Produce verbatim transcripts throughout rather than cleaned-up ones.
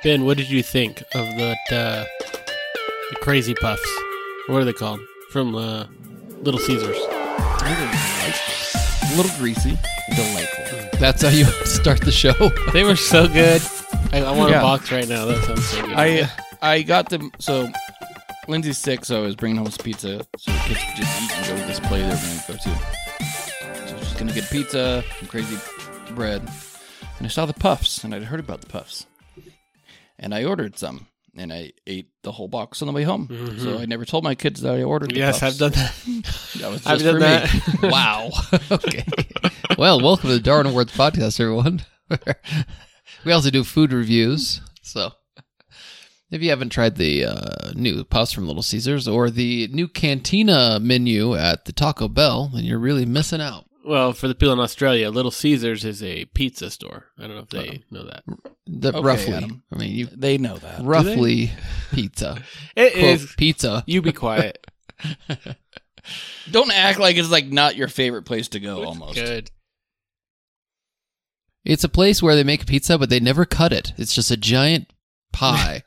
Ben, what did you think of the, uh, the Crazy Puffs? What are they called? From uh, Little Caesars. I didn't like them. A little greasy, delightful. That's how you start the show. They were so good. I, I want Yeah. a box right now. That sounds so good. I I got them. So Lindsay's sick, so I was bringing home some pizza, so the kids could just eat and go to this play they were going to go to. So I was just gonna get pizza, some crazy bread, and I saw the puffs, and I'd heard about the puffs, and I ordered some, and I ate the whole box on the way home. Mhm. So I never told my kids that I ordered. The yes, puffs. I've done that. That was just I've done for that. me. Wow. Okay. Well, welcome to the Darwin Awards podcast, everyone. We also do food reviews. So if you haven't tried the uh, new puffs from Little Caesars or the new Cantina menu at the Taco Bell, then you're really missing out. Well, for the people in Australia, Little Caesars is a pizza store. I don't know if they know that. The, Okay, roughly. Adam. I mean, you They know that. roughly pizza. It Quote, is. pizza. You be quiet. Don't act like it's like not your favorite place to go. Almost. Good. It's a place where they make pizza, but they never cut it. It's just a giant pie.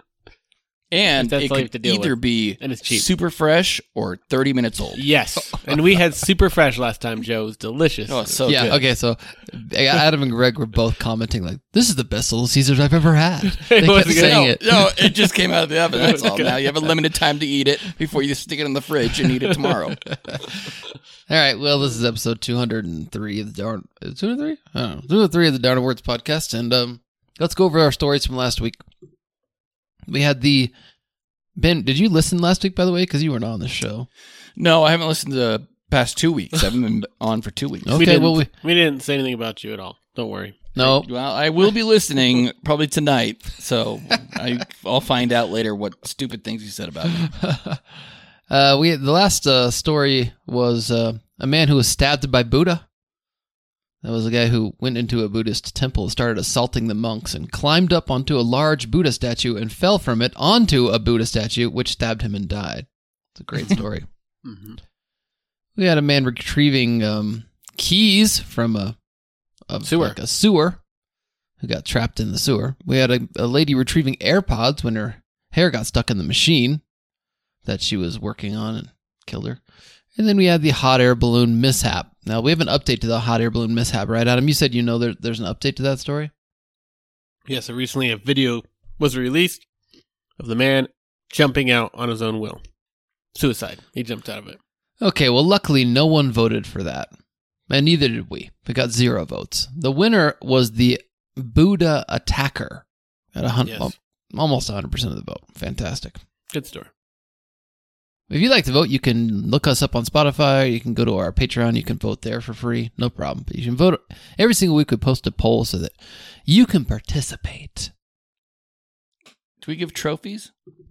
And That's it all you could have to deal either with. be And it's cheap. super fresh or thirty minutes old. Yes. And we had super fresh last time, Joe. It was delicious. Oh, it's so yeah, good. okay, so Adam and Greg were both commenting like, this is the best Little Caesars I've ever had. They It kept was good. saying No, it. no, it just came out of the oven. That's all. Good. Now you have a limited time to eat it before you stick it in the fridge and eat it tomorrow. All right, well, this is episode two hundred three of the Darn... two hundred three? I don't know. two hundred three of the Darn Awards podcast, and um, let's go over our stories from last week. We had the... Ben, did you listen last week, by the way? Because you weren't on the show. No, I haven't listened to the past two weeks. I haven't been on for two weeks. Okay, we didn't, well, we... we didn't say anything about you at all. Don't worry. No. Well, I will be listening probably tonight, so I, I'll find out later what stupid things you said about me. uh, we The last uh, story was uh, a man who was stabbed by Buddha. That was a guy who went into a Buddhist temple and started assaulting the monks and climbed up onto a large Buddha statue and fell from it onto a Buddha statue, which stabbed him and died. It's a great story. Mm-hmm. We had a man retrieving um, keys from a, a Sewer. like a sewer who got trapped in the sewer. We had a, a lady retrieving AirPods when her hair got stuck in the machine that she was working on and killed her. And then we had the hot air balloon mishap. Now, we have an update to the hot air balloon mishap, right, Adam? You said you know there, there's an update to that story? Yes, so recently a video was released of the man jumping out on his own will. Suicide. He jumped out of it. Okay, well, luckily no one voted for that. And neither did we. We got zero votes. The winner was the Buddha Attacker. At a hun- Yes. al- almost one hundred percent of the vote. Fantastic. Good story. If you'd like to vote, you can look us up on Spotify. You can go to our Patreon. You can vote there for free. No problem. But you can vote. Every single week we post a poll so that you can participate. Do we give trophies?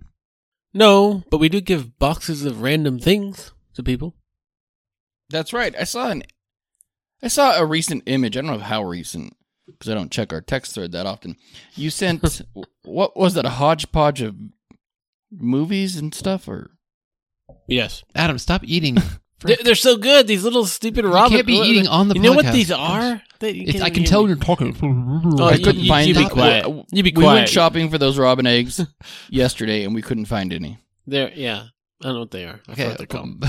No, but we do give boxes of random things to people. That's right. I saw an, I saw a recent image. I don't know how recent because I don't check our text thread that often. You sent what was that? A hodgepodge of movies and stuff, or Yes. Adam, stop eating. They're, they're so good, these little stupid You Robin. can't be eating on the You know what podcast. these are? They, you It's, can't I even can hear tell me. you're talking. Oh, I you- couldn't you- find. you be any- quiet. w- You be We quiet. went shopping for those robin eggs yesterday, and we couldn't find any. They're, yeah, I don't know what they are. I Okay. forgot what they're called.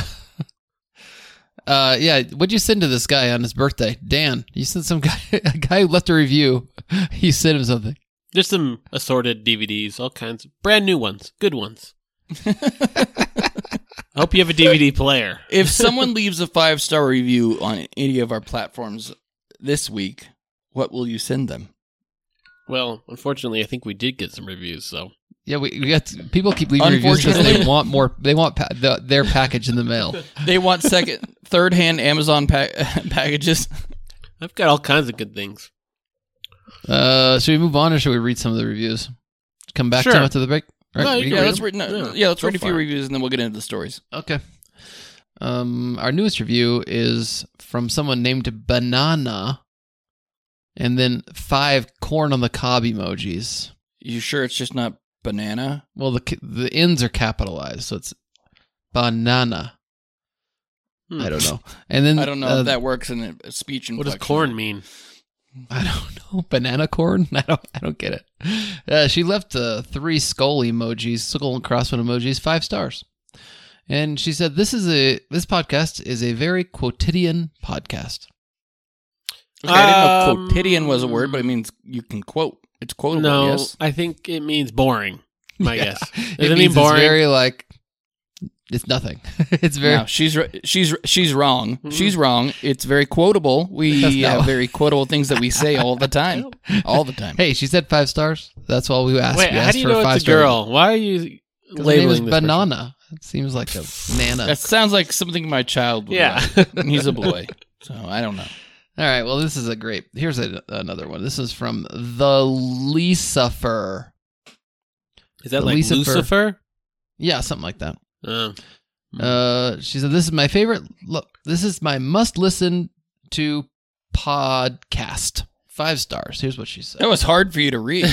Uh, yeah. What'd you send to this guy on his birthday? Dan, you sent some guy, a guy who left a review. You sent him something. Just some assorted D V Ds, all kinds of brand new ones, good ones. I hope you have a D V D player. If someone leaves a five star review on any of our platforms this week, what will you send them? Well, unfortunately, I think we did get some reviews, so. Yeah, we, we got people keep leaving reviews because they Unfortunately- want more. They want pa- the, their package in the mail. They want second, third hand Amazon pa- packages. I've got all kinds of good things. Uh, should we move on or should we read some of the reviews? Come back Sure. to them after the break. Right? No, We you can Yeah, read let's them? read. No, Yeah, yeah, let's go read a for few it. reviews and then we'll get into the stories. Okay. Um, our newest review is from someone named Banana, and then five corn on the cob emojis. You sure it's just not banana? Well, the the ends are capitalized, so it's banana. Hmm. I don't know. And then I don't know uh, if that works in a speech What does inflection. corn mean? I don't know. Banana corn? I don't I don't get it. Uh, she left uh, three skull emojis, skull and crosswind emojis, five stars. And she said, this is a this podcast is a very quotidian podcast. Okay, I didn't know Um, quotidian was a word, but it means you can quote. It's quotable, No, yes? I think it means boring. My Yeah. guess. Does It, it, mean means boring? it's very like it's nothing. It's very No, she's r- she's she's wrong. Mm-hmm. She's wrong. It's very quotable. We That's not- have very quotable things that we say all the time. All the time. Hey, she said five stars. That's all we asked. Wait, we how asked do you for know a it's a five-star girl? Why are you rating. 'Cause her name labeling is this person? Banana. It seems like a nana. That sounds like something my child would Yeah. write. And he's a boy. So I don't know. All right. Well, this is a great. Here's a, another one. This is from the Lucifer. Is that The like Lucifer. Lucifer? Yeah, something like that. Uh, Uh, she said, "This is my favorite. Look, this is my must-listen to podcast. Five stars. Here's what she said. That was hard for you to read.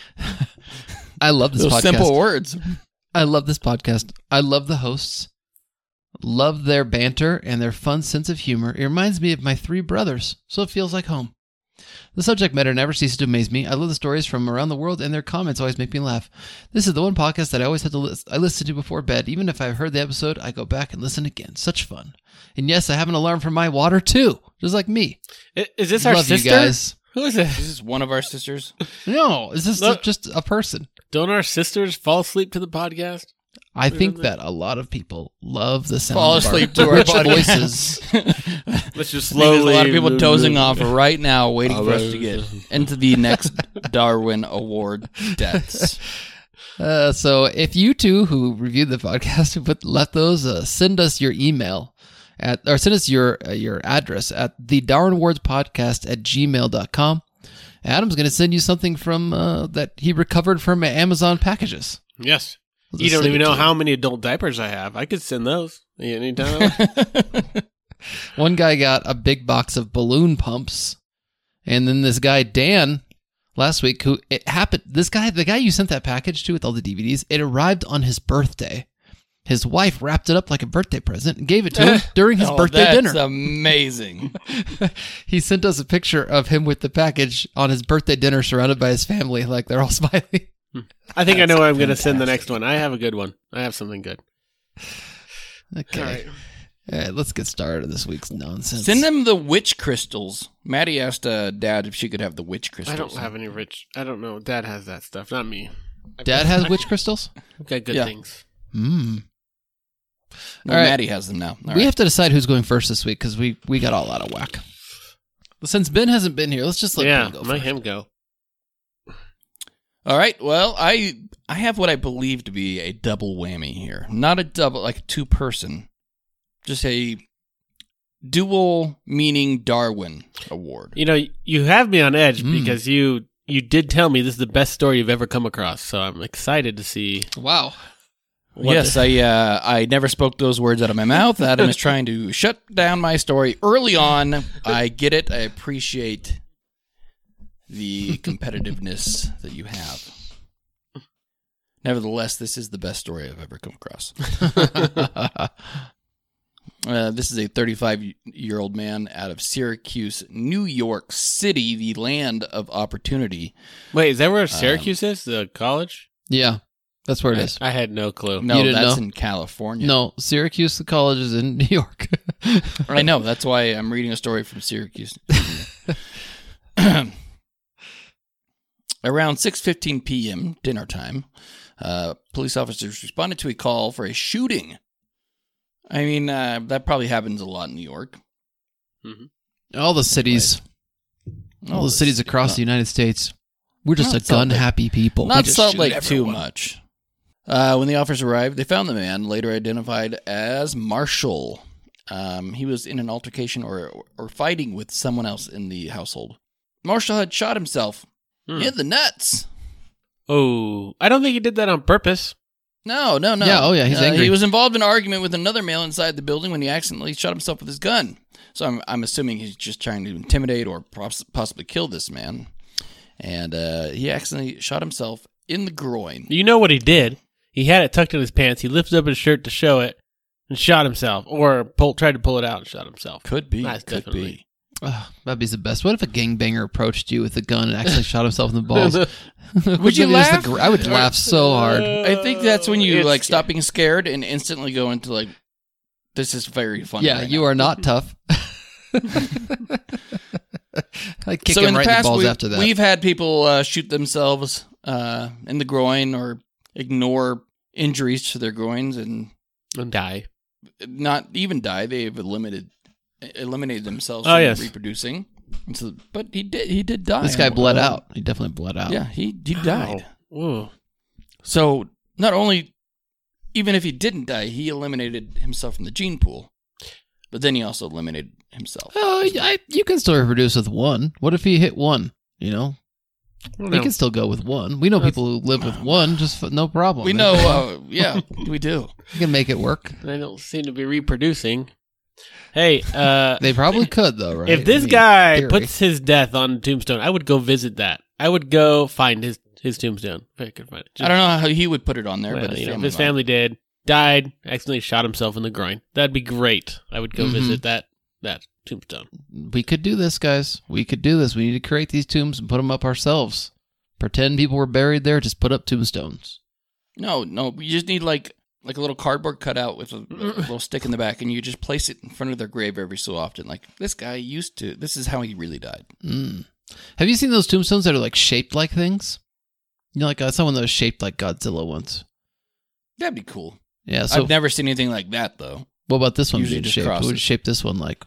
I love this Those podcast. simple words. I love this podcast. I love the hosts. Love their banter and their fun sense of humor. It reminds me of my three brothers, so it feels like home. The subject matter never ceases to amaze me. I love the stories from around the world, and their comments always make me laugh. This is the one podcast that I always have to listen. I listen to before bed. Even if I've heard the episode, I go back and listen again. Such fun. And yes, I have an alarm for my water too, just like me. I- Is this our love sister? you guys. Who is it? This is one of our sisters. No, is this Look- just a person? Don't our sisters fall asleep to the podcast? I think Really? that a lot of people love the sound Fall of our asleep to our rich podcast. voices. Let's just I think there's slowly. a lot of people dozing off right now, waiting for us to Oh, get into the next Darwin Award deaths. Uh, so if you two who reviewed the podcast would let those, uh, send us your email at, or send us your uh, your address at the Darwin Awards podcast at gmail dot com. Adam's going to send you something from uh, that he recovered from Amazon packages. Yes. We'll You just don't send even it know to you. how many adult diapers I have. I could send those anytime. One guy got a big box of balloon pumps, and then this guy Dan last week, who it happened. This guy, the guy you sent that package to with all the D V Ds, it arrived on his birthday. His wife wrapped it up like a birthday present and gave it to him during his Oh, birthday that's dinner. amazing. He sent us a picture of him with the package on his birthday dinner, surrounded by his family, like they're all smiling. I think I know That's what I'm going to send the fantastic. next one. I have a good one. I have something good. Okay, All right. all right, let's get started on this week's nonsense. Send them the witch crystals. Maddie asked uh, Dad if she could have the witch I crystals. don't have any rich. I don't know. Dad has that stuff, not me. Dad has witch crystals. I've got good Yeah. things. Hmm. No, All right. Maddie has them now. All we right. have to decide who's going first this week because we, we got all out of whack. Since Ben hasn't been here, let's just let yeah, Ben go let first. him go. All right. Well, I I have what I believe to be a double whammy here. Not a double, like a two person, just a dual meaning Darwin award. You know, you have me on edge Mm. because you you did tell me this is the best story you've ever come across. So I'm excited to see. Wow. what Yes, the- I uh, I never spoke those words out of my mouth. Adam is trying to shut down my story early on. I get it. I appreciate the competitiveness that you have. Nevertheless, this is the best story I've ever come across. Uh, this is a thirty-five-year-old man out of Syracuse, New York City, the land of opportunity. Wait, is that where Syracuse is? The college? Yeah, that's where it is. I had no clue. No, You didn't that's know? in California. No, Syracuse, the college is in New York. I know. That's why I'm reading a story from Syracuse. Around six fifteen p.m., dinner time, uh, police officers responded to a call for a shooting. I mean, uh, that probably happens a lot in New York. All the cities, all the cities across the United States. We're just Not a Salt Lake. gun-happy people. We Not just Salt shoot Lake everyone. too much. Uh, when the officers arrived, they found the man, later identified as Marshall. Um, he was in an altercation or or fighting with someone else in the household. Marshall had shot himself Hmm. in the nuts. Oh, I don't think he did that on purpose. No, no, no. Yeah, oh yeah, he's Uh, angry. He was involved in an argument with another male inside the building when he accidentally shot himself with his gun. So I'm, I'm assuming he's just trying to intimidate or poss- possibly kill this man. And uh, he accidentally shot himself in the groin. You know what he did? He had it tucked in his pants. He lifted up his shirt to show it and shot himself, or pull, tried to pull it out and shot himself. Could be. That's could definitely- be. Oh, that'd be the best. What if a gangbanger approached you with a gun and actually shot himself in the balls? Would you It was the laugh? gr- I would laugh so hard. I think that's when you It's- like stop being scared and instantly go into like, this is very funny. Yeah, right you now. are not tough. I kick So him in the right in the past, balls we've, after that. we've had people uh, shoot themselves uh, in the groin or ignore injuries to their groins and And die. not even die. They've eliminated eliminated themselves Oh, from yes. reproducing. And so, but he did he did die. This guy bled Uh, out. He definitely bled out. Yeah, he he died. Whoa. So not only, even if he didn't die, he eliminated himself from the gene pool, but then he also eliminated himself. Oh, I, you can still reproduce with one. What if he hit one? You know, I don't he know. can still go with one. We know That's- people who live with one, just f- no problem. We know, uh, yeah, we do. You can make it work. They don't seem to be reproducing. Hey, uh, They probably could, though, right? if this I mean, guy theory. puts his death on tombstone, I would go visit that. I would go find his, his tombstone if I could find it. I don't know how he would put it on there, Well, but his you know, if family, his family did, died, accidentally shot himself in the groin. That'd be great. I would go Mhm. visit that that tombstone. we could do this, guys. We could do this. We need to create these tombs and put them up ourselves. Pretend people were buried there. Just put up tombstones. No, no, you just need like like a little cardboard cutout with a, a little stick in the back, and you just place it in front of their grave every so often. Like, this guy used to. This is how he really died. Mm. Have you seen those tombstones that are like shaped like things? You know, like I saw one that was shaped like Godzilla once. That'd be cool. Yeah. So I've never seen anything like that though. what about this one usually being just shaped? What would you crosses. shape this one like?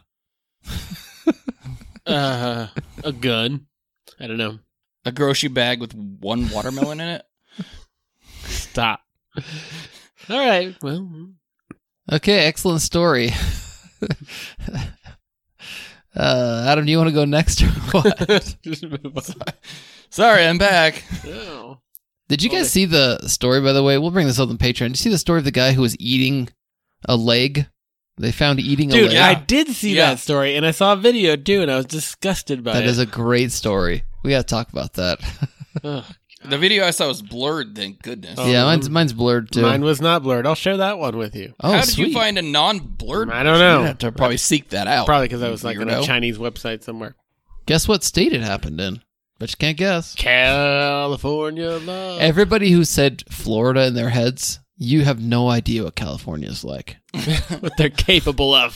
Uh, a gun. I don't know. A grocery bag with one watermelon in it. Stop. All right. Well, Okay, excellent story. uh, Adam, do you want to go next or what? just move on. Sorry, I'm back. Oh. Did you guys see the story, by the way? We'll bring this up on Patreon. Did you see the story of the guy who was eating a leg? They found eating a Dude, leg. I did see Yeah. that story, and I saw a video too, and I was disgusted by That it. is a great story. We got to talk about that. Ugh. The video I saw was blurred. Thank goodness. Oh, yeah, mine's mine's blurred too. Mine was not blurred. I'll share that one with you. oh, How did sweet. you find a non-blurred? I don't know. You'd have to probably seek that out. Probably because I was like on a Weirdo. Chinese website somewhere. Guess what state it happened in? But you can't guess. California love. Everybody who said Florida in their heads, you have no idea what California is like. what they're capable of.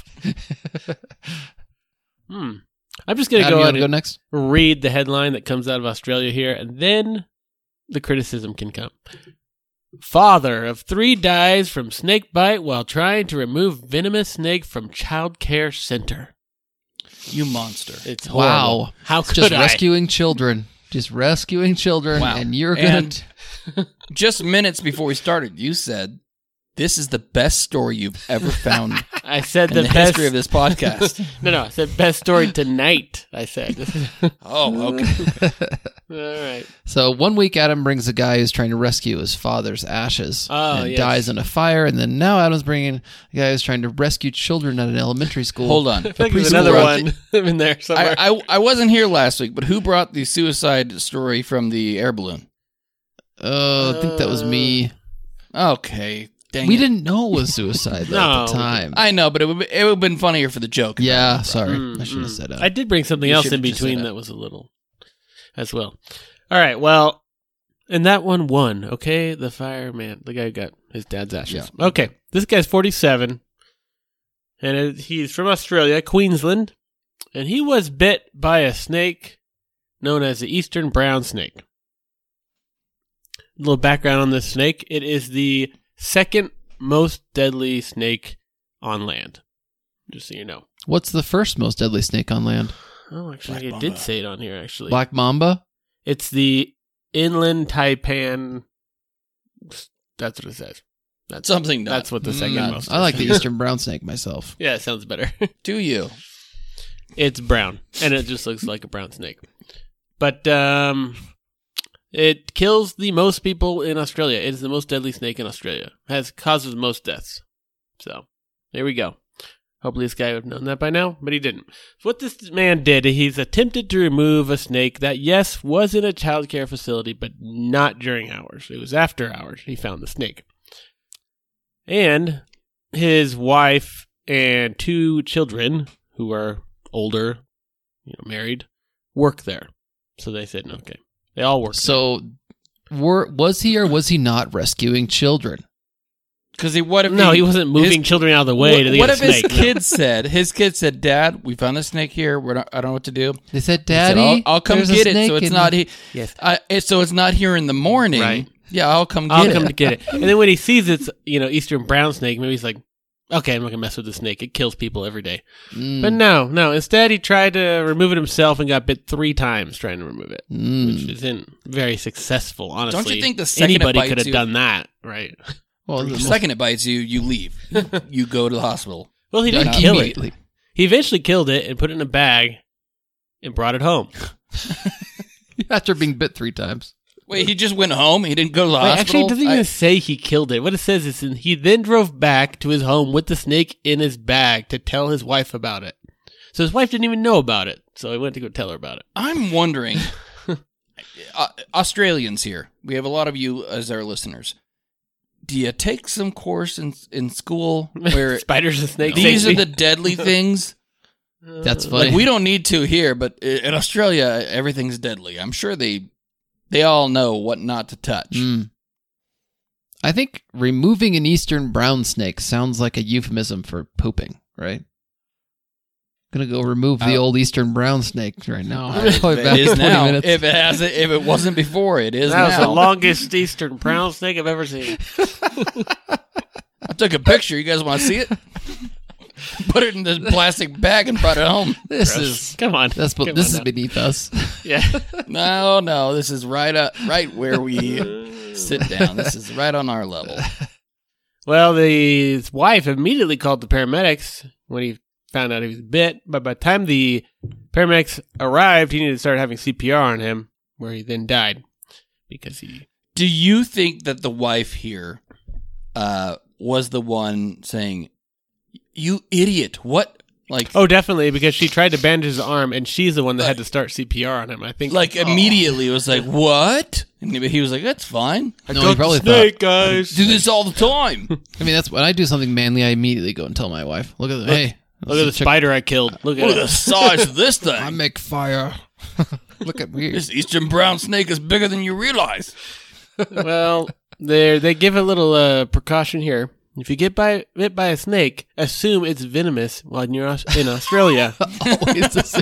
hmm. I'm just gonna Adam, go you ahead want to go and next? read the headline that comes out of Australia here, and then the criticism can come. Father of three dies from snake bite while trying to remove venomous snake from child care center. You monster. It's horrible. Wow. How It's could just I? rescuing children. Just rescuing children, Wow. and you're gonna. And just minutes before we started, you said, this is the best story you've ever found I said in the, the, best history of this podcast. No, no, I said best story tonight. I said. Oh, okay. All right. So one week, Adam brings a guy who's trying to rescue his father's ashes Oh, and yes. dies in a fire, and then now Adam's bringing a guy who's trying to rescue children at an elementary school. Hold on. I think there's preschool another brought one in there somewhere. I, I, I wasn't here last week, but who brought the suicide story from the air balloon? Oh, I think that was me. Okay. Dang We it. didn't know it was suicide though, at the No. time. I know, but it would, be- it would have been funnier for the joke. yeah, sorry. Mm, I should have mm. said that. I did bring something You else should in have just said between it. that was a little as well. All right, well, and that one won, okay? The fireman, the guy who got his dad's ashes. Okay, this guy's forty-seven, and it- he's from Australia, Queensland, and he was bit by a snake known as the eastern brown snake. A little background on this snake. It is the second most deadly snake on land, just so you know. What's the first most deadly snake on land? Oh, actually, Black it mamba. did say it on here, actually. Black mamba? It's the inland taipan. That's what it says. That's Something not- That's what the second not- most. I like the is. eastern brown snake myself. Yeah, it sounds better. Do you? It's brown, and it just looks like a brown snake. But um, it kills the most people in Australia. It is the most deadly snake in Australia. Has causes most deaths. So there we go. Hopefully this guy would have known that by now, but he didn't. So what this man did, he's attempted to remove a snake that, yes, was in a child care facility, but not during hours. It was after hours he found the snake. And his wife and two children, who are older, you know, married, work there. So they said, okay. They all work So, were, was he or was he not rescuing children? Because he, what if there. No, he, he wasn't moving his, children out of the way what, to get what a if snake. his kid said, his kid said, Dad, we found a snake here. We're not, I don't know what to do. They said, He said, Daddy, I'll, I'll come there's a get it. snake So it's in- not he. Yes. I, it, so it's not here in the morning. Right. Yeah, I'll come get I'll it. come to get it. And then when he sees it's, you know, eastern brown snake, maybe he's like, okay, I'm not going to mess with the snake. It kills people every day. Mm, But no, no. Instead, he tried to remove it himself and got bit three times trying to remove it, mm. which isn't very successful, honestly. Don't you think the second it anybody bites could have you- done that, right? Well, The the second it bites you, you leave. You go to the hospital. Well, he most- didn't kill it. immediately. He eventually killed it and put it in a bag and brought it home. After being bit three times. Wait, he just went home? He didn't go to the Wait, hospital? actually, it doesn't even I- say he killed it. What it says is he then drove back to his home with the snake in his bag to tell his wife about it. So his wife didn't even know about it. So he went to go tell her about it. I'm wondering, uh, Australians here, we have a lot of you as our listeners. Do you take some course in in school where Spiders and snakes. these are safety. the deadly things? That's funny. Like, we don't need to here, but i- in Australia, everything's deadly. I'm sure they they all know what not to touch. Mm. I think removing an eastern brown snake sounds like a euphemism for pooping, right? Gonna go remove the Uh, old eastern brown snake right now. Uh, Probably it back is in twenty now. minutes. If it hasn't, if it wasn't before, it is That was now. the longest eastern brown snake I've ever seen. I took a picture. You guys want to see it? Put it in this plastic bag and brought it home. This Gross. is Come on. that's Come this on is now. beneath us. Yeah. No, no, this is right up, right where we sit down. This is right on our level. Well, the, his wife immediately called the paramedics when he found out he was bit. But by the time the paramedics arrived, he needed to start having C P R on him, where he then died because he. Do you think that the wife here uh, was the one saying, "You idiot! What?" Like, Oh, definitely, because she tried to bandage his arm, and she's the one that had to start C P R on him. I think. like immediately it was like, "What?" And he he was like, "That's fine. I No, got he the probably snake, guys. do this all the time." I mean, that's when I do something manly. I immediately go and tell my wife, "Look at the hey, Look at the check- spider I killed. Look at Look at the it. size of this thing. I make fire. Look at me." This eastern brown snake is bigger than you realize. Well, they they give a little uh, precaution here. If you get by, bit by a snake, assume it's venomous while you're aus- in Australia. Always assume.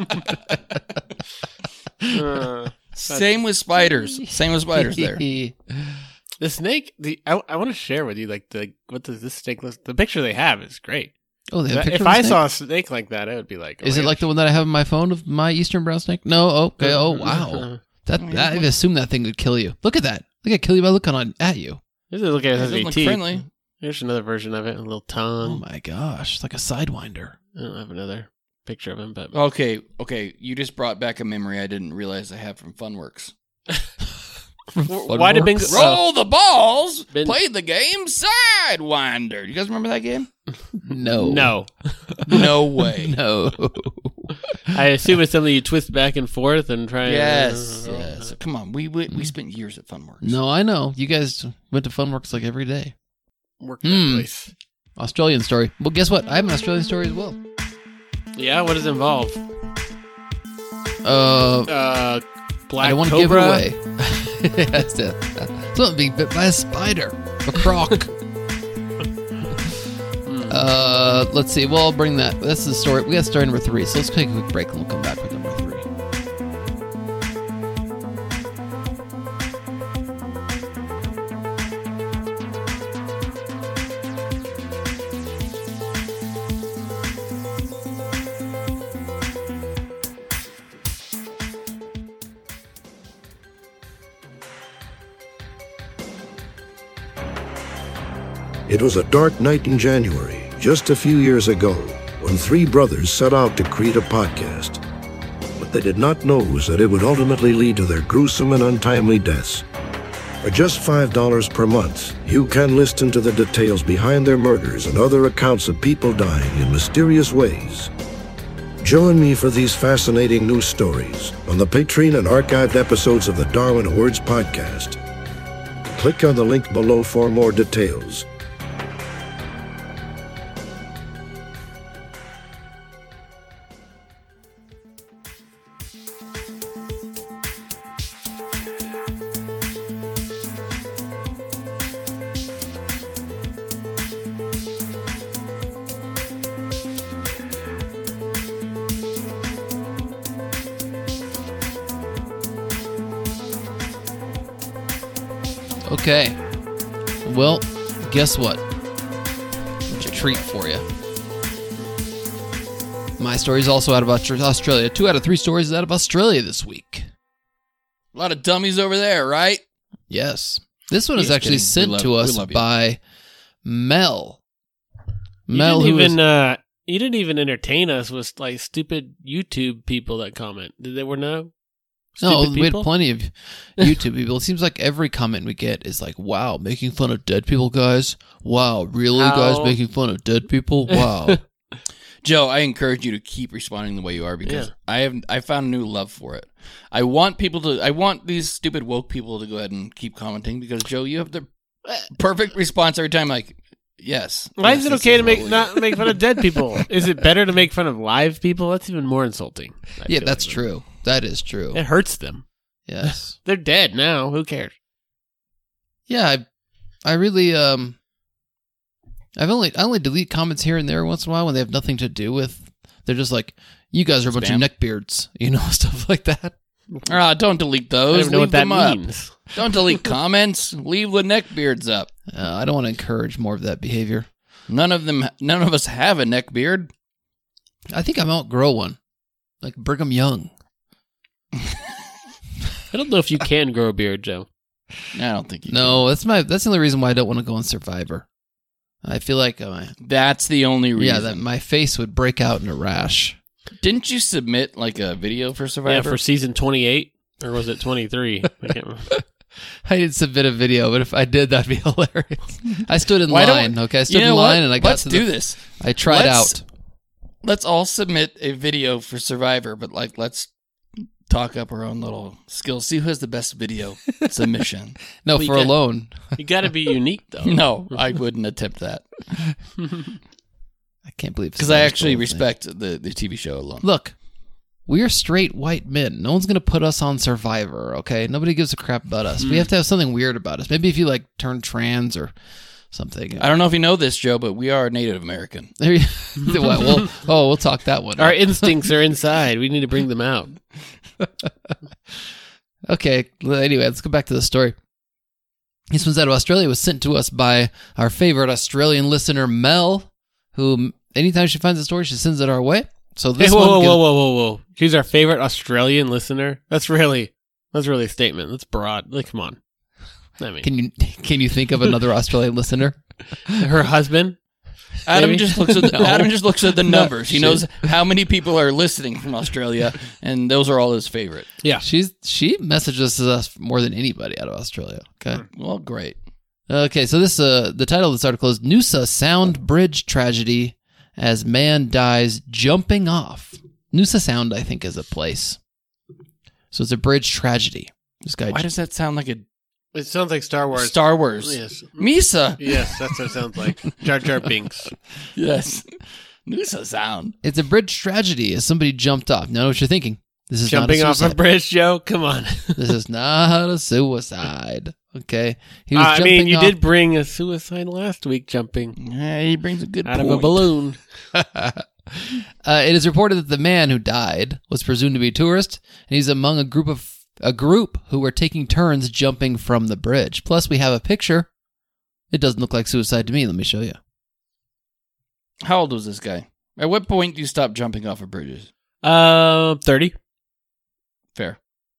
Uh, Same with spiders. Same with spiders there. the snake, the I, I want to share with you like the what does this snake look? The picture they have is great. Oh, they have a picture If of a I snake? saw a snake like that, I would be like, oh Is my it like gosh. the one that I have on my phone of my eastern brown snake? No. Okay. Oh, wow. That, that I assume that thing would kill you. Look at that. Look at kill you by looking on at you. This is look at It it has doesn't a look teeth. friendly. There's another version of it, a little Oh tongue. my gosh, it's like a sidewinder. I don't have another picture of him, but Okay, okay. You just brought back a memory I didn't realize I had from Funworks. why did Bing? Roll the balls. Ben- Play the game Sidewinder. You guys remember that game? No. No, No way. No. I assume it's something you twist back and forth and try. Yes, and, yes. Come on, we we, we spent years at Funworks. No, I know. You guys went to Funworks like every day. Work that Hmm. place. Australian story. Well, guess what? I have an Australian story as well. Yeah, what does it involve? Uh, Uh, black I don't want to cobra. give it away. That's it. Something being bit by a spider. A croc. uh, let's see. Well, I'll bring that. That's the story. We got story number three. So let's take a quick break and we'll come back with number three. It was a dark night in January, just a few years ago, when three brothers set out to create a podcast. What they did not know was that it would ultimately lead to their gruesome and untimely deaths. For just five dollars per month, you can listen to the details behind their murders and other accounts of people dying in mysterious ways. Join me for these fascinating news stories on the Patreon and archived episodes of the Darwin Awards podcast. Click on the link below for more details. Okay. Well, guess what? It's a treat for you. My story's also out of Australia. Two out of three stories out of Australia this week. A lot of dummies over there, right? Yes. This one Just is actually kidding. sent We love- to we us love you. by Mel. You Mel, didn't who even is... uh, you didn't even entertain us with like stupid YouTube people that comment. Did there were no? No, Stupid we had people? plenty of YouTube people. It seems like every comment we get is like, wow, making fun of dead people, guys? Wow, really, How- guys, making fun of dead people? Wow. Joe, I encourage you to keep responding the way you are because Yeah. I have I found a new love for it. I want people to I want these stupid woke people to go ahead and keep commenting because Joe, you have the perfect response every time. Like, yes. Why yes, is it this okay to what make we- not make fun of dead people? Is it better to make fun of live people? That's even more insulting. I Yeah, feel that's like. true. That is true. It hurts them. Yes. They're dead now. Who cares? Yeah, I, I really, um, I've only, I only delete comments here and there once in a while when they have nothing to do with, they're just like, you guys are a bunch Spam? of neckbeards, you know, stuff like that. Ah, don't delete I those. don't even know Leave what that them up. means. Don't delete comments. Leave the neckbeards up. Uh, I don't want to encourage more of that behavior. None of them. None of us have a neckbeard. I think I'm outgrow one, like Brigham Young. I don't know if you can grow a beard, Joe. I don't think you. No, that's my, that's the only reason why I don't want to go on Survivor. I feel like, uh, can. That's the only reason. yeah, that my face would break out in a rash. Didn't you submit like a video for Yeah, Survivor? for season twenty-eight or was it twenty-three? I can't remember. I didn't submit a video, but if I did, that'd be hilarious. I stood in Why don't- line. Okay, I stood you know in line what? and I got Let's to do the, this. I tried Let's- out. Let's all submit a video for Survivor, but like let's talk up our own little skills. See who has the best video submission. No, Well, you for got- alone. You got to be unique though. No, I wouldn't attempt that I can't believe because I Smash actually Bros. respect the, the T V show alone. Look, we're straight white men. No one's gonna put us on Survivor. Okay, nobody gives a crap about us. We have to have something weird about us. Maybe if you like turn trans or something. I don't know if you know this, Joe, but we are Native American. There you, well, we'll, oh, we'll talk that one. Our instincts are inside. We need to bring them out. Okay. well, Anyway, let's go back to the story. This one's out of Australia. It was sent to us by our favorite Australian listener, Mel, who anytime she finds a story, she sends it our way. So Hey, this whoa, one, whoa, gives- whoa, whoa, whoa, whoa! She's our favorite Australian listener. That's really, that's really a statement. That's broad. Like, come on. I mean, can you can you think of another Australian listener? her husband. Adam Maybe? just looks at the, No. Adam just looks at the No, numbers. he shit. knows how many people are listening from Australia, and those are all his favorite. Yeah. She's she messages us more than anybody out of Australia. Okay. Well, great. Okay, so this uh the title of this article is Noosa Sound Bridge Tragedy as Man Dies Jumping Off. Noosa Sound, I think, is a place. So it's a bridge tragedy. This guy Why does that sound like a It sounds like Star Wars. Star Wars? Yes. Misa. Yes, that's what it sounds like. Jar Jar Binks. Yes. Noosa sound. It's a bridge tragedy as somebody jumped off. Now I know what you're thinking. This is Jumping not a off a suicide. bridge, Joe? Come on. This is not a suicide. Okay. He was Uh, I jumping mean, you off. did bring a suicide last week, jumping Yeah, he brings a good out point. of a balloon. uh, it is reported that the man who died was presumed to be a tourist, and he's among a group of a group who were taking turns jumping from the bridge. Plus, we have a picture. It doesn't look like suicide to me. Let me show you. How old was this guy? At what point do you stop jumping off of bridges? Uh, thirty. Fair.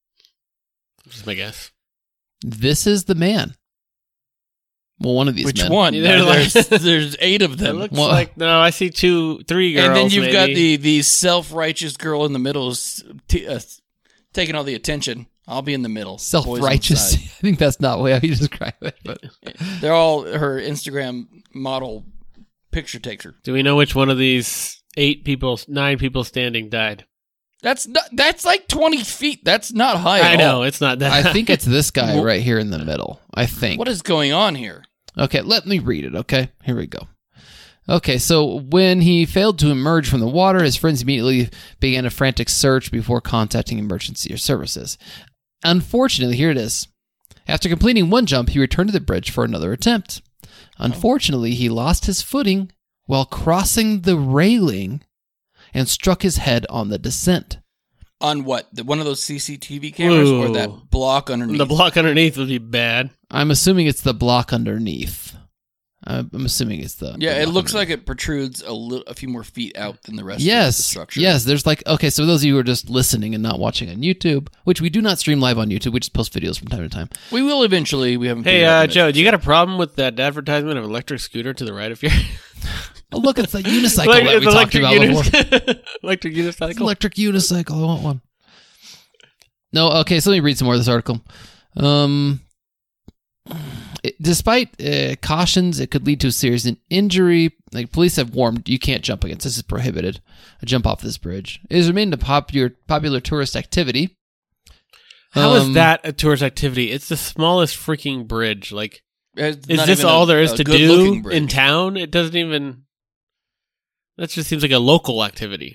Just my guess. This is the man. Well, one of these Which men. one? They're there's, like- there's eight of It them. looks Well- like no. I see two, three girls. and then you've got maybe. the, the self-righteous girl in the middle s- t- uh, taking all the attention. I'll be in the middle. Boys on Self-righteous. side. I think that's not the way you describe it. But They're all her Instagram model picture taker. Do we know which one of these eight people, nine people standing died? That's not, that's like twenty feet. That's not high at I know all. it's not that. I think it's this guy Well- right here in the middle. I think. What is going on here? Okay, let me read it, okay? Here we go. Okay, so when he failed to emerge from the water, his friends immediately began a frantic search before contacting emergency services. Unfortunately, here it is. After completing one jump, he returned to the bridge for another attempt. Unfortunately, he lost his footing while crossing the railing and struck his head on the descent. On what? The, one of those C C T V cameras Ooh. or that block underneath? The block underneath would be bad. I'm assuming it's the block underneath. I'm I'm assuming it's the Yeah, the it block looks underneath. like it protrudes a little, a few more feet out than the rest Yes, of the structure. yes. There's like okay, so those of you who are just listening and not watching on YouTube, which we do not stream live on YouTube, we just post videos from time to time. We will eventually. We haven't. Hey, figured out uh, when Joe, it's- do you got a problem with that advertisement of electric scooter to the right of you? Oh, look, it's the unicycle Like, that we it's talked about unis- before. electric It's unicycle. an electric unicycle. I want one. No, okay, so let me read some more of this article. Um, it- despite uh, cautions, it could lead to a serious injury. Like police have warned, you can't jump against. This is prohibited. A jump off this bridge. It has remained a popular popular tourist activity. How is Um, that a tourist activity? It's the smallest freaking bridge. Like, It's is not this even all a- there is a to good-looking do bridge. in town? It doesn't even. That just seems like a local activity.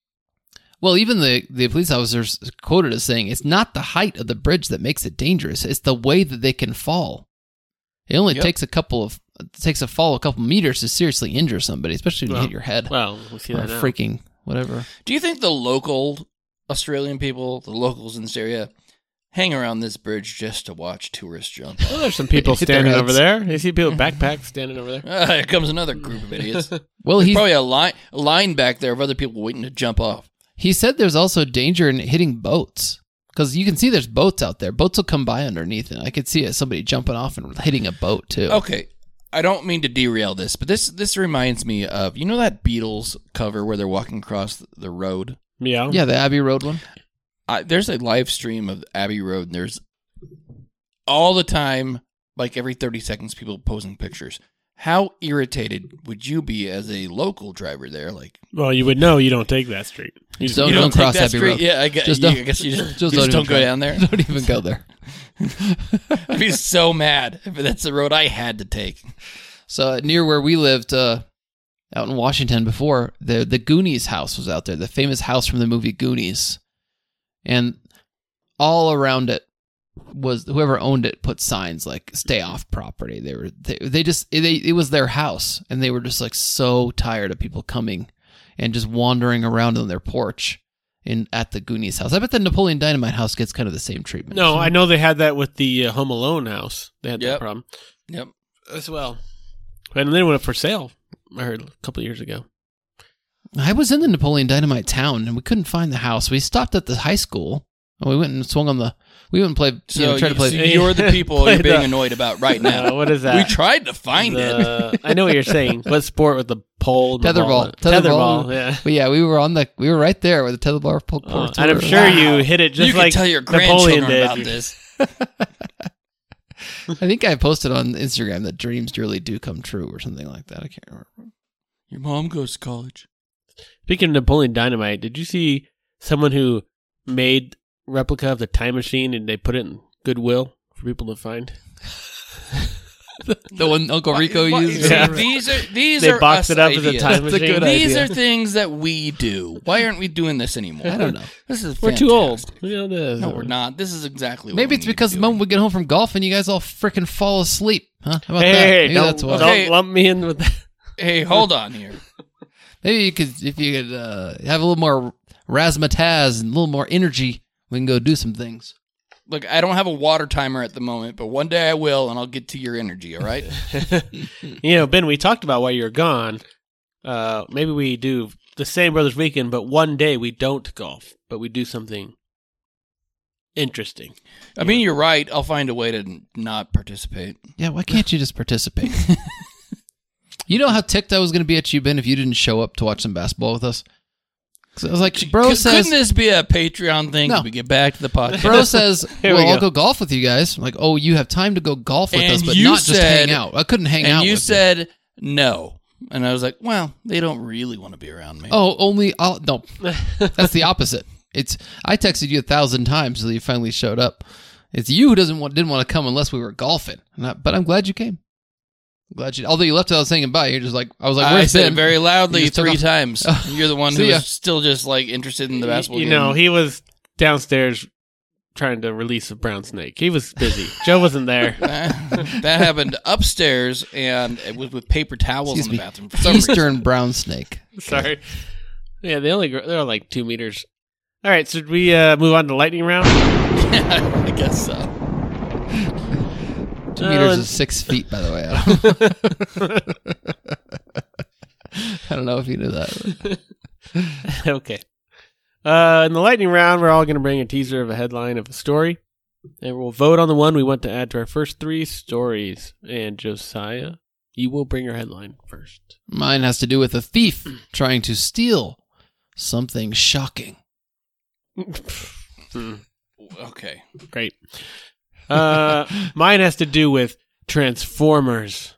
Well, even the, the police officers quoted as saying, it's not the height of the bridge that makes it dangerous. It's the way that they can fall. It only Yep. takes a couple of it takes a fall a couple meters to seriously injure somebody, especially when Well, you hit your head Well, we see or that now. freaking whatever. Do you think the local Australian people, the locals in this area, hang around this bridge just to watch tourists jump? Well, there's some people Hit their standing heads. over there. You see people with backpacks standing over there. Ah, here comes another group of idiots. Well, There's he probably a line, a line back there of other people waiting to jump off. he said there's also danger in hitting boats because you can see there's boats out there. Boats will come by underneath, and I could see somebody jumping off and hitting a boat too. Okay, I don't mean to derail this, but this this reminds me of, you know that Beatles cover where they're walking across the road? Yeah. Yeah, the Abbey Road one. I, there's a live stream of Abbey Road, and there's all the time, like every thirty seconds, people posing pictures. How irritated would you be as a local driver there? Like, Well, you would know you don't take that street. You Don't- you don't take cross that Abbey street? Road. Yeah, I guess, Just you, don't- I guess you just, just you don't just even don't go try. down there. Don't even go there. I'd be so mad if that's the road I had to take. So near where we lived, uh, out in Washington before, the the Goonies house was out there, the famous house from the movie Goonies, and all around it was whoever owned it put signs like "Stay off property." They were they, they just they it was their house, and they were just like so tired of people coming and just wandering around on their porch in at the Goonies house. I bet the Napoleon Dynamite house gets kind of the same treatment. No, I know they had that with the uh, Home Alone house. They had that Yep. problem Yep. as well. And then it went up for sale, I heard, a couple of years ago. I was in the Napoleon Dynamite town, and we couldn't find the house. We stopped at the high school, and we went and swung on the. We went and played. So, you know, tried you, to play. so you're the people Play you're being the- annoyed about right now. Uh, what is that? We tried to find it. The- I know what you're saying. What sport with the pole? And the Tetherball. ball? Tetherball. Tetherball, yeah. But yeah, we were on the. We were right there where the tetherball pulled. Oh, and I'm sure Wow. you hit it just you like can tell your Napoleon grandchildren did. about this. I think I posted on Instagram that dreams really do come true, or something like that. I can't remember. Your mom goes to college. Speaking of Napoleon Dynamite, did you see someone who made replica of the time machine and they put it in Goodwill for people to find? The one Uncle Rico Why- used. see, Yeah. These are these They are boxed us it up as a ideas. time That's a machine. good These idea. are things that we do. Why aren't we doing this anymore? I don't know. This is We're too old. fantastic. We know this. No, we're not. This is exactly what Maybe we it's need because to the be moment we get home from golf and you guys all freaking fall asleep, huh? How about Hey, that? hey, Maybe don't, that's why. don't Okay. lump me in with that. doing. Hey, hold on here. Maybe you could, if you could uh, have a little more razzmatazz and a little more energy, we can go do some things. Look, I don't have a water timer at the moment, but one day I will, and I'll get to your energy, all right? You know, Ben, we talked about while you were gone. Uh, maybe we do the same Brothers Weekend, but one day we don't golf, but we do something interesting. I mean, you're right. I'll find a way to n- not participate. Yeah, why can't you just participate? You know how ticked I was going to be at you, Ben, if you didn't show up to watch some basketball with us? 'Cause I was like, bro C- says, couldn't this be a Patreon thing? No. We get back to the podcast. bro says, Here we well, I'll go. go golf with you guys. I'm like, oh, you have time to go golf with And us, but you not just said- hang out. I couldn't hang and out you with said no, and I was like, well, they don't really want to be around me. you. Oh, only, I'll, no, that's the opposite. It's, I texted you a thousand times until you finally showed up. It's you who doesn't want, didn't want to come unless we were golfing. And I- but I'm glad you came. I'm glad you, although you left without saying goodbye. You're just like, I was like, I where's said Ben? it very You loudly just took three off. times. Oh. You're the one See who ya. was still just like interested in the basketball You game. know, he was downstairs trying to release a brown snake. He was busy. Joe wasn't there. that happened upstairs, and it was with paper towels Excuse in the me. bathroom for some reason. Eastern brown snake. Sorry. Yeah, they only gr- they're like two meters. All right, so should we uh, move on to lightning round? I guess so. Two Uh, meters is six feet, by the way. I don't know if you knew that. Okay. Uh, in the lightning round, we're all going to bring a teaser of a headline of a story, and we'll vote on the one we want to add to our first three stories. And Josiah, you will bring your headline first. Mine has to do with a thief trying to steal something shocking. Hmm, Okay. great. Uh, mine has to do with Transformers.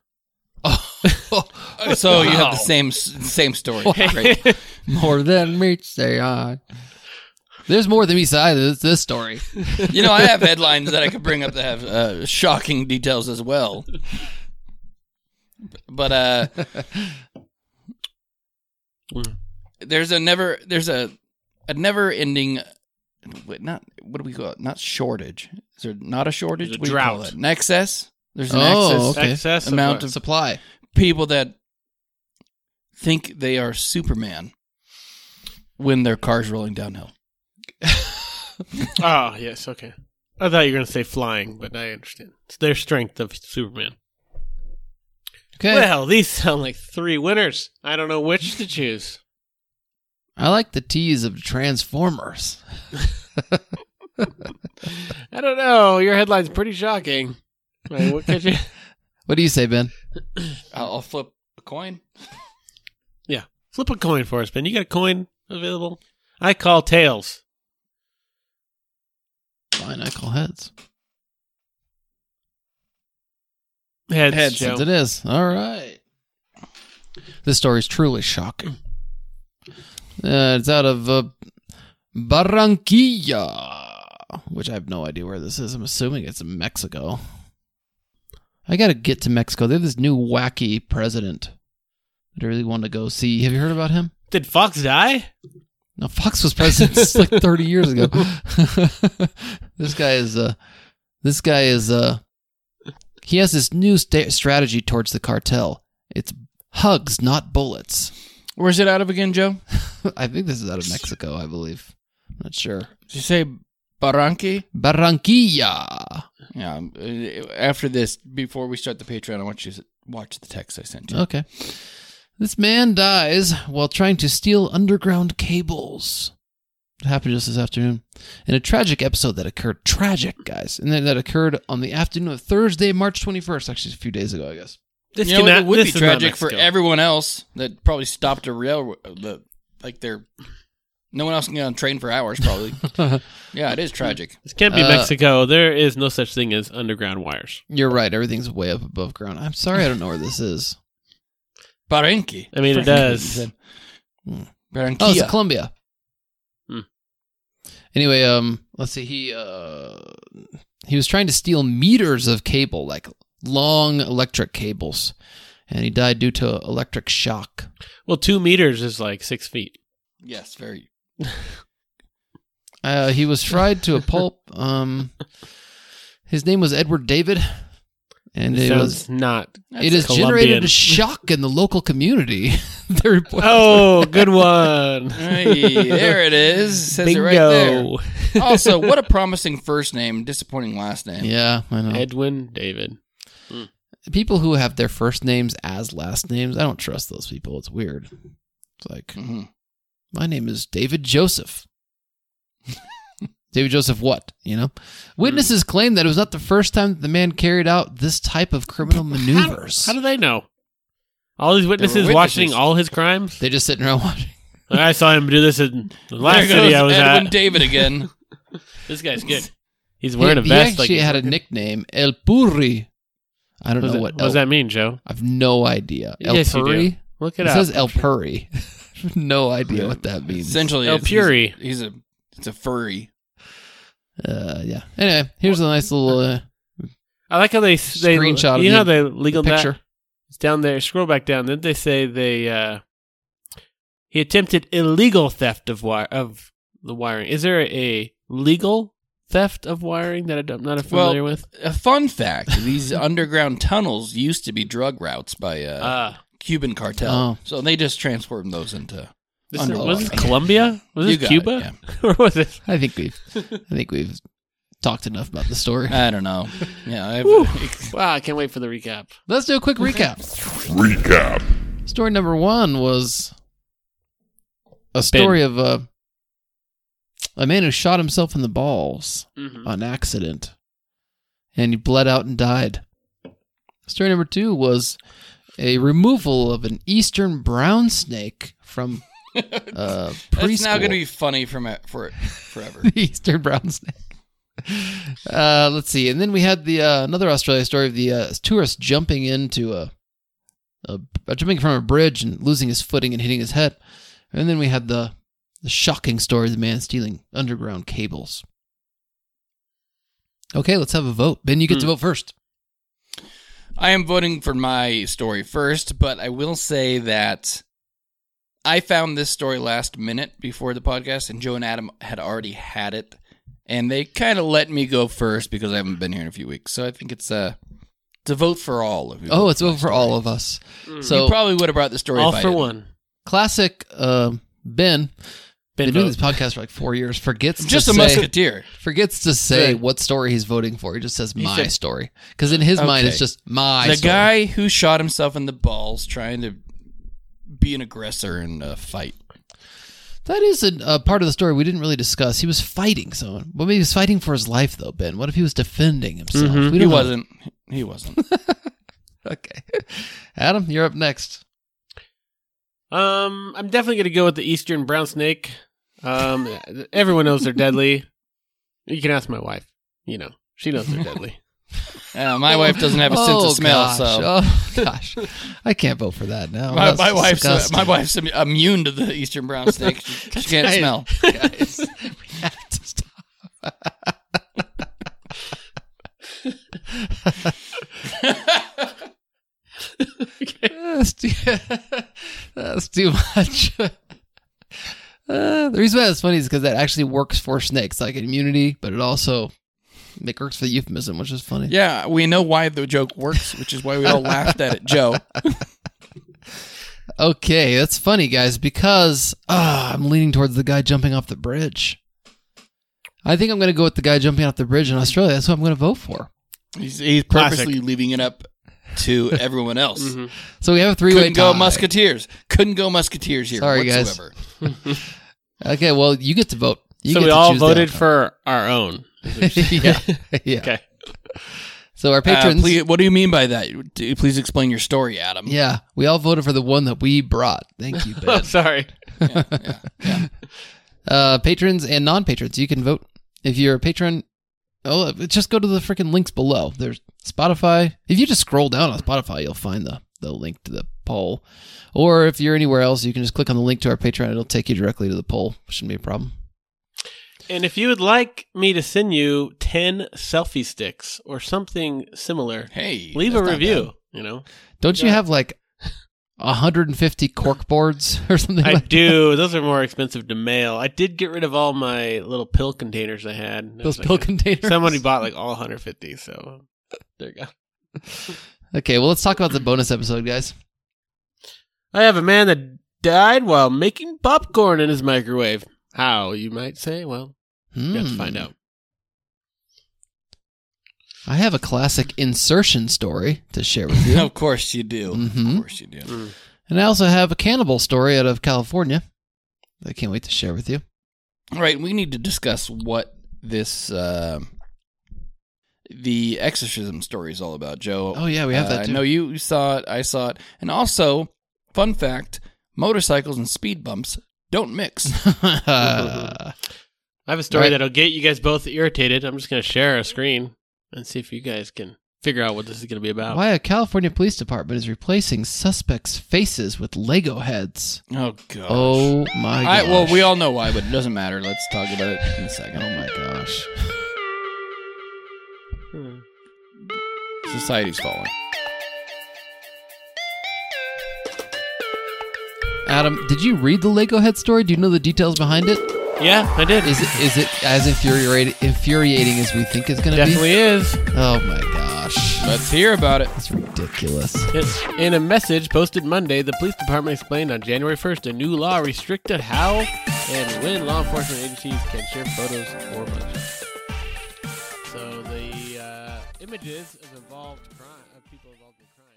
So you have the same same story. Great. More than meets the eye. There's more than meets the eye to this, this story. You know, I have headlines that I could bring up that have uh, shocking details as well. But uh, there's a never there's a a never ending. Not what do we call it? Not shortage. Is there not a shortage? There's a What do you call drought. it? An excess. There's an Oh, excess okay. Excess amount of of Supply. people that think they are Superman when their car's rolling downhill. Oh, yes, okay. I thought you were going to say flying, but I understand. It's their strength of Superman. Okay. Well, these sound like three winners. I don't know which to choose. I like the tease of Transformers. I don't know. Your headline's pretty shocking. Like, what could you... What do you say, Ben? I'll, I'll flip a coin. Yeah. Flip a coin for us, Ben. You got a coin available? I call tails. Fine, I call heads. Heads, Heads, Joe. Heads it is. All right. This story is truly shocking. Uh, it's out of uh, Barranquilla, which I have no idea where this is. I'm assuming it's in Mexico. I got to get to Mexico. They have this new wacky president that I really want to go see. Have you heard about him? Did Fox die? No, Fox was president since like thirty years ago. This guy is, uh, this guy is, uh, he has this new sta- strategy towards the cartel. It's hugs, not bullets. Where's it out of again, Joe? I think this is out of Mexico, I believe. I'm not sure. Did you say Barranqui? Barranquilla. Yeah. um, uh, After this, before we start the Patreon, I want you to watch the text I sent you. Okay. This man dies while trying to steal underground cables. It happened just this afternoon. In a tragic episode that occurred, tragic, guys, and then that occurred on the afternoon of Thursday, March twenty-first, actually a few days ago, I guess. This You know, cannot- it would this be is not tragic for Mexico. everyone else that probably stopped a railroad. The, like they're, no one else can get on a train for hours, probably. Yeah, it is tragic. This can't be Uh, Mexico. There is no such thing as underground wires. You're right. Everything's way up above ground. I'm sorry I don't know where this is. Barranqui. I mean, it does. Barranquilla. Oh, it's Colombia. Hmm. Anyway, um, let's see. He uh, he was trying to steal meters of cable, like long electric cables, and he died due to electric shock. Well, two meters is like six feet. Yes, very. Uh, he was fried to a pulp. Um, his name was Edward David, and it Sounds was not. it has Colombian. generated a shock in the local community. The report- Oh, good one. Hey, there it is. Says Bingo. it right there. Also, what a promising first name, disappointing last name. yeah, I know. Edwin David. People who have their first names as last names, I don't trust those people. It's weird. It's like, hmm my name is David Joseph. David Joseph what? You know? Witnesses claim that it was not the first time that the man carried out this type of criminal maneuvers. How, how do they know? All these witnesses, witnesses. watching all his crimes? They just sitting around watching. I saw him do this in the last There goes city I was Edwin at. David again. This guy's good. He's wearing he, a he vest. actually like had a nickname, El Purri. I don't What does, know that, what what does El, that mean, Joe? I have no idea. El Yes, you do. Purri? Look it, It up. says El Purri. no idea what that means. Essentially, El it's- Puri. He's, he's a it's a furry. Uh, yeah. Anyway, here's a nice little uh, I like how they they Screenshot of You know how the- they legal picture. that it's down there. Scroll back down. Didn't they say they uh, he attempted illegal theft of wire of the wiring? Is there a legal theft of wiring that I'm not familiar Well, with? A fun fact: these underground tunnels used to be drug routes by uh, Ah, Cuban cartel, Oh. so they just transformed those into This Under- is, was this Colombia? Was You this got it, Cuba? yeah. Or was it? I think we've, I think we've talked enough about the story. I don't know. Yeah, I've, Wow, I can't wait for the recap. Let's do a quick recap. Recap. Story number one was a story of a a man who shot himself in the balls Mm-hmm. on accident, and he bled out and died. Story number two was a removal of an eastern brown snake from uh, preschool. it's now going to be funny from it for forever. The eastern brown snake. Uh, let's see, and then we had the uh, another Australia story of the uh, tourist jumping into a, a jumping from a bridge and losing his footing and hitting his head, and then we had the the shocking story of the man stealing underground cables. Okay, let's have a vote. Ben, you get to vote first. I am voting for my story first, but I will say that I found this story last minute before the podcast, and Joe and Adam had already had it, and they kind of let me go first because I haven't been here in a few weeks. So I think it's a, it's a vote for all of you. Oh, it's vote for all of us. So You probably would have brought the story All if I for didn't. one. classic uh, Ben, Ben been doing vote. this podcast for like four years, forgets I'm just to a say, musketeer. forgets to say Good. what story he's voting for. He just says my said- story. Because in his mind, Okay. it's just my The story. guy who shot himself in the balls trying to be an aggressor in a fight. That is a, a part of the story we didn't really discuss. He was fighting someone. Well, maybe he was fighting for his life, though, Ben. What if he was defending himself? Mhm. We He don't know. wasn't. He wasn't. Okay. Adam, you're up next. Um, I'm definitely going to go with the eastern brown snake. Um, everyone knows they're deadly. You can ask my wife. You know, she knows they're deadly. Uh, my wife doesn't have a sense Oh, of smell, gosh. so Oh, gosh. I can't vote for that now. my, That's my wife's uh, disgusting. my wife's immune to the eastern brown snake. She, she can't Guys, smell. Guys, we have to stop. That's too, that's too much. Uh, the reason why that's funny is because that actually works for snakes, like immunity, but it also it works for the euphemism, which is funny. Yeah, we know why the joke works, which is why we all laughed at it, Joe. Okay, that's funny, guys, because uh, I'm leaning towards the guy jumping off the bridge. I think I'm going to go with the guy jumping off the bridge in Australia. That's what I'm going to vote for. He's, he's Classic. purposely leaving it up to everyone else. Mhm. So we have a three-way Couldn't go tie. Musketeers. Couldn't go Musketeers here Sorry, guys. whatsoever. Okay, well, you get to vote. You So get we to all choose the voted outcome. for our own. yeah, yeah. Okay. So our Uh, patrons, please, what do you mean by that? Do you please explain your story, Adam. yeah, we all voted for the one that we brought. Thank you, Oh, Ben. sorry. Yeah, yeah, yeah. uh, patrons and non-patrons, you can vote. If you're a patron, oh, just go to the freaking links below. There's Spotify. If you just scroll down on Spotify, you'll find the, the link to the poll. Or if you're anywhere else, you can just click on the link to our Patreon. It'll take you directly to the poll. Shouldn't be a problem. And if you would like me to send you ten selfie sticks or something similar, Hey, leave that's a not review. bad. You know, Don't you Yeah. have like one hundred fifty cork boards or something I like do. Those are more expensive to mail. I did get rid of all my little pill containers I had. It those was like pill a- containers? Somebody bought like all one hundred fifty. So there you go. Okay, well, let's talk about the bonus episode, guys. I have a man that died while making popcorn in his microwave. How, you might say? Well, you have to Hmm. find out. I have a classic insertion story to share with you. Of course you do. Mhm. Of course you do. Mm. And I also have a cannibal story out of California that I can't wait to share with you. All right, we need to discuss what this uh, the exorcism story is all about, Joe. Oh, yeah, we have Uh, that I too. know you saw it. I saw it. And also, fun fact: motorcycles and speed bumps don't mix. Uh, I have a story Right. that'll get you guys both irritated. I'm just going to share a screen and see if you guys can figure out what this is going to be about. why a California police department is replacing suspects' faces with Lego heads. Oh gosh. Oh, my I, gosh. well, we all know why, but it doesn't matter. Let's talk about it in a second. Oh, my gosh. Hmm. Society's falling. Adam, did you read the Lego head story? Do you know the details behind it? Yeah, I did. Is it is it as infuriating, infuriating as we think it's going to be? Definitely is. Oh, my gosh. gosh. Let's hear about it. That's ridiculous. In a message posted Monday, the police department explained on January first a new law restricted how and when law enforcement agencies can share photos or money. So the uh, images of involved crime, of people involved in crime.